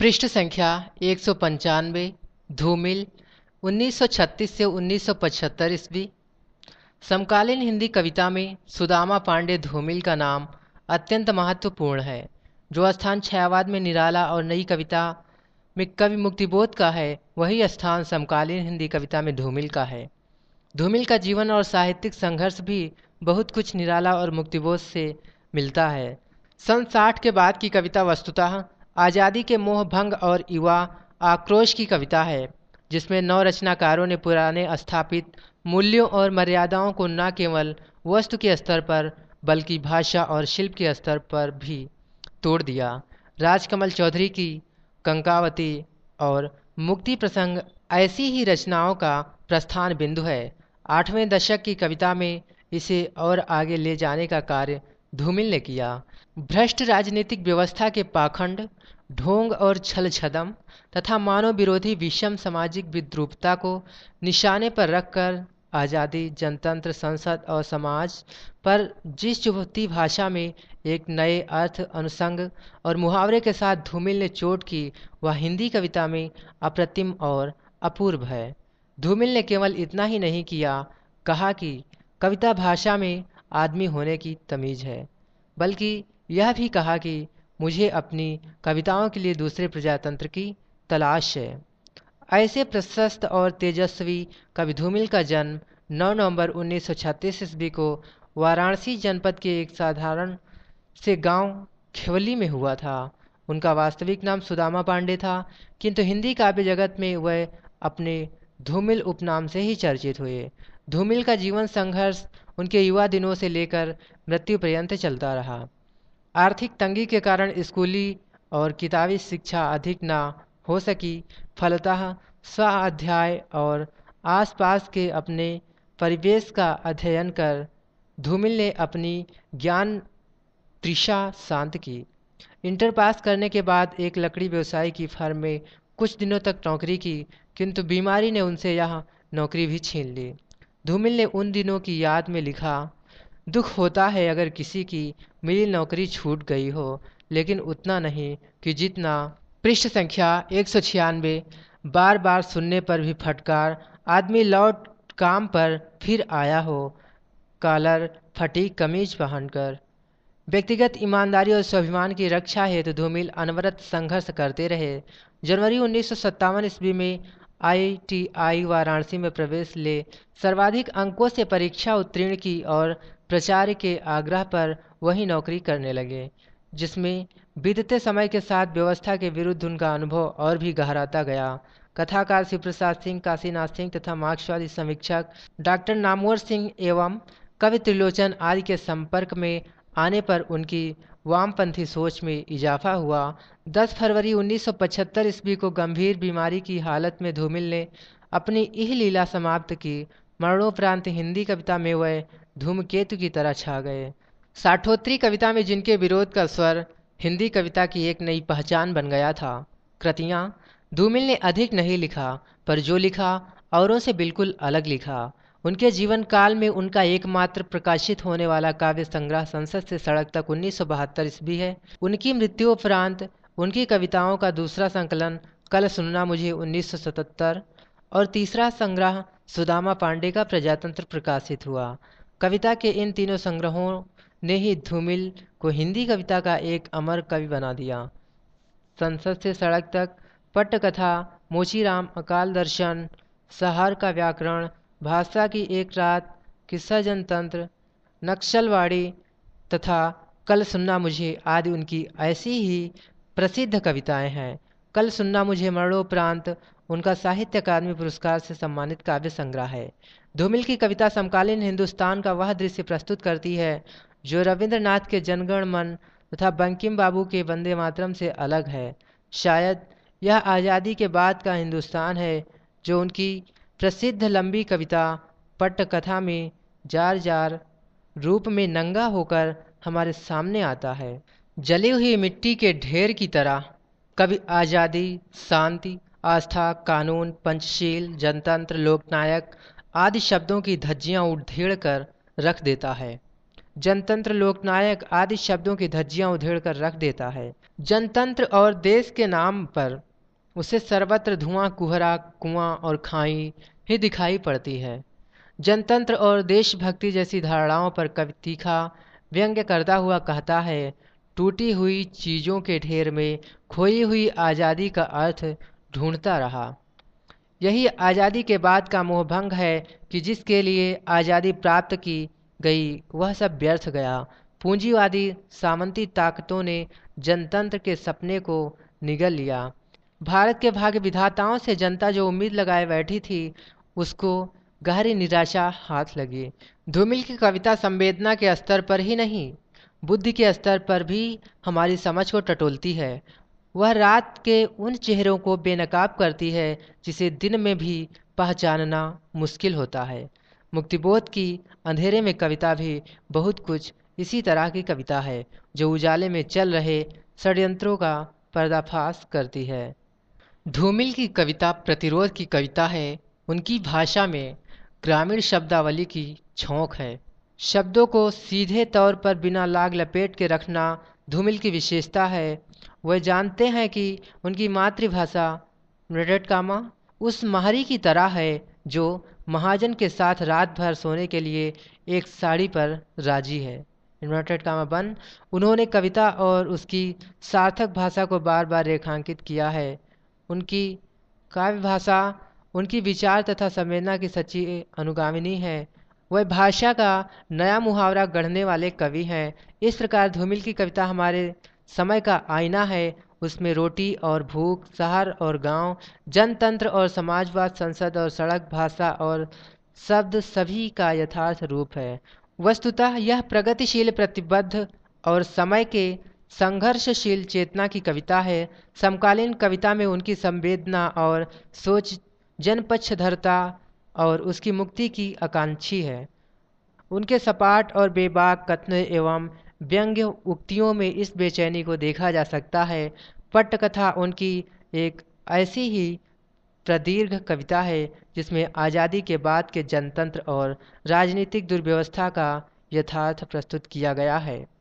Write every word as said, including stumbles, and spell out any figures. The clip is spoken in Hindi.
पृष्ठ संख्या एक सौ पंचानवे। धूमिल उन्नीस सौ छत्तीस से उन्नीस सौ पचहत्तर ईस्वी। समकालीन हिंदी कविता में सुदामा पांडे धूमिल का नाम अत्यंत महत्वपूर्ण है। जो स्थान छायावाद में निराला और नई कविता में कवि मुक्तिबोध का है, वही स्थान समकालीन हिंदी कविता में धूमिल का है। धूमिल का जीवन और साहित्यिक संघर्ष भी बहुत कुछ निराला और मुक्तिबोध से मिलता है। सन साठ के बाद की कविता वस्तुतः आज़ादी के मोह भंग और युवा आक्रोश की कविता है, जिसमें नौ रचनाकारों ने पुराने स्थापित मूल्यों और मर्यादाओं को न केवल वस्तु के स्तर पर बल्कि भाषा और शिल्प के स्तर पर भी तोड़ दिया। राजकमल चौधरी की कंकावती और मुक्ति प्रसंग ऐसी ही रचनाओं का प्रस्थान बिंदु है। आठवें दशक की कविता में इसे और आगे ले जाने का कार्य धूमिल ने किया। भ्रष्ट राजनीतिक व्यवस्था के पाखंड, ढोंग और छल छदम तथा मानव विरोधी विषम सामाजिक विद्रूपता को निशाने पर रखकर आज़ादी, जनतंत्र, संसद और समाज पर जिस चुभती भाषा में एक नए अर्थ, अनुसंग और मुहावरे के साथ धूमिल ने चोट की, वह हिंदी कविता में अप्रतिम और अपूर्व है। धूमिल ने केवल इतना ही नहीं किया, कहा कि कविता भाषा में आदमी होने की तमीज है, बल्कि यह भी कहा कि मुझे अपनी कविताओं के लिए दूसरे प्रजातंत्र की तलाश है। ऐसे प्रशस्त और तेजस्वी कवि धूमिल का जन्म नौ नवंबर उन्नीस सौ छत्तीस ईस्वी को वाराणसी जनपद के एक साधारण से गांव खेवली में हुआ था। उनका वास्तविक नाम सुदामा पांडे था, किंतु हिंदी काव्य जगत में वह अपने धूमिल उपनाम से ही चर्चित हुए। धूमिल का जीवन संघर्ष उनके युवा दिनों से लेकर मृत्यु पर्यंत चलता रहा। आर्थिक तंगी के कारण स्कूली और किताबी शिक्षा अधिक न हो सकी। फलतः स्वाध्याय और आसपास के अपने परिवेश का अध्ययन कर धूमिल ने अपनी ज्ञान तृषा शांत की। इंटर पास करने के बाद एक लकड़ी व्यवसाय की फर्म में कुछ दिनों तक नौकरी की, किंतु बीमारी ने उनसे यह नौकरी भी छीन ली। धूमिल ने उन दिनों की याद में लिखा, दुख होता है अगर किसी की मिली नौकरी छूट गई हो, लेकिन उतना नहीं कि जितना। पृष्ठ संख्या एक सौ छियानवे। बार बार सुनने पर भी फटकार, आदमी लौट काम पर फिर आया हो, कॉलर फटी कमीज पहनकर। व्यक्तिगत ईमानदारी और स्वाभिमान की रक्षा हेतु धूमिल अनवरत संघर्ष करते रहे। जनवरी उन्नीस सौ सत्तावन ईस्वी में आई टी आई वाराणसी में प्रवेश ले सर्वाधिक अंकों से परीक्षा उत्तीर्ण की और प्रचार के आग्रह पर वही नौकरी करने लगे, जिसमें बीतते समय के साथ व्यवस्था के विरुद्ध उनका अनुभव और भी गहराता गया। कथाकार शिव प्रसाद सिंह, काशीनाथ सिंह तथा मार्क्सवादी समीक्षक डॉक्टर नामवर सिंह एवं कवि त्रिलोचन आदि के संपर्क में आने पर उनकी वामपंथी सोच में इजाफा हुआ। दस फरवरी उन्नीस सौ पचहत्तर ईस्वी को गंभीर बीमारी की हालत में धूमिल ने अपनी इह लीला समाप्त की। मरणोपरांत हिंदी कविता में वह धूमकेतु की तरह छा गए। साठोत्तरी कविता में जिनके विरोध का स्वर हिंदी कविता की एक नई पहचान बन गया था। कृतियाँ धूमिल ने अधिक नहीं लिखा, पर जो लिखा औरों से बिल्कुल अलग लिखा। उनके जीवन काल में उनका एकमात्र प्रकाशित होने वाला काव्य संग्रह संसद से सड़क तक उन्नीस सौ बहत्तर ईस्वी है। उनकी मृत्यु उपरांत उनकी कविताओं का दूसरा संकलन कल सुनना मुझे उन्नीस सौ सतहत्तर और तीसरा संग्रह सुदामा पांडे का प्रजातंत्र प्रकाशित हुआ। कविता के इन तीनों संग्रहों ने ही धूमिल को हिंदी कविता का एक अमर कवि बना दिया। संसद से सड़क तक, पट्टकथा, मोचीराम, अकाल दर्शन, सहार का व्याकरण, भाषा की एक रात, किस्सा जनतंत्र, नक्सलवाड़ी तथा कल सुनना मुझे आदि उनकी ऐसी ही प्रसिद्ध कविताएं हैं। कल सुनना मुझे मरणोपरांत उनका साहित्य अकादमी पुरस्कार से सम्मानित काव्य संग्रह है। धूमिल की कविता समकालीन हिंदुस्तान का वह दृश्य प्रस्तुत करती है जो रविंद्रनाथ के जनगण मन तथा बंकिम बाबू के वंदे मातरम से अलग है। शायद यह आज़ादी के बाद का हिंदुस्तान है जो उनकी प्रसिद्ध लंबी कविता पट्टकथा में जार जार रूप में नंगा होकर हमारे सामने आता है। जली हुई मिट्टी के ढेर की तरह कवि आज़ादी, शांति, आस्था, कानून, पंचशील, जनतंत्र, लोकनायक आदि शब्दों की धज्जियां उधेड़ कर रख देता है। जनतंत्र, लोकनायक आदि शब्दों की धज्जियां उधेड़ कर रख देता है। जनतंत्र और देश के नाम पर उसे सर्वत्र धुआं, कुहरा, कुआं और खाई ही दिखाई पड़ती है। जनतंत्र और देशभक्ति जैसी धारणाओं पर कवि तीखा व्यंग्य करता हुआ कहता है, टूटी हुई चीज़ों के ढेर में खोई हुई आज़ादी का अर्थ ढूंढता रहा। यही आज़ादी के बाद का मोहभंग है कि जिसके लिए आज़ादी प्राप्त की गई वह सब व्यर्थ गया। पूंजीवादी सामंती ताकतों ने जनतंत्र के सपने को निगल लिया। भारत के भाग्य विधाताओं से जनता जो उम्मीद लगाए बैठी थी, उसको गहरी निराशा हाथ लगी। धूमिल की कविता संवेदना के स्तर पर ही नहीं, बुद्धि के स्तर पर भी हमारी समझ को टटोलती है। वह रात के उन चेहरों को बेनकाब करती है जिसे दिन में भी पहचानना मुश्किल होता है। मुक्तिबोध की अंधेरे में कविता भी बहुत कुछ इसी तरह की कविता है, जो उजाले में चल रहे षड्यंत्रों का पर्दाफाश करती है। धूमिल की कविता प्रतिरोध की कविता है। उनकी भाषा में ग्रामीण शब्दावली की झोंक है। शब्दों को सीधे तौर पर बिना लाग लपेट के रखना धूमिल की विशेषता है। वह जानते हैं कि उनकी मातृभाषा मृडटकामा उस महरी की तरह है जो महाजन के साथ रात भर सोने के लिए एक साड़ी पर राजी है। मृडटकामा बन उन्होंने कविता और उसकी सार्थक भाषा को बार बार रेखांकित किया है। उनकी काव्य भाषा उनकी विचार तथा संवेदना की सच्ची अनुगामिनी है। वह भाषा का नया मुहावरा गढ़ने वाले कवि हैं। इस प्रकार धूमिल की कविता हमारे समय का आईना है। उसमें रोटी और भूख, शहर और गांव, जनतंत्र और समाजवाद, संसद और सड़क, भाषा और शब्द सभी का यथार्थ रूप है। वस्तुतः यह प्रगतिशील, प्रतिबद्ध और समय के संघर्षशील चेतना की कविता है। समकालीन कविता में उनकी संवेदना और सोच जनपक्षधरता और उसकी मुक्ति की आकांक्षी है। उनके सपाट और बेबाक कथनों एवं व्यंग्य उक्तियों में इस बेचैनी को देखा जा सकता है। पट्टकथा उनकी एक ऐसी ही प्रदीर्घ कविता है जिसमें आज़ादी के बाद के जनतंत्र और राजनीतिक दुर्व्यवस्था का यथार्थ प्रस्तुत किया गया है।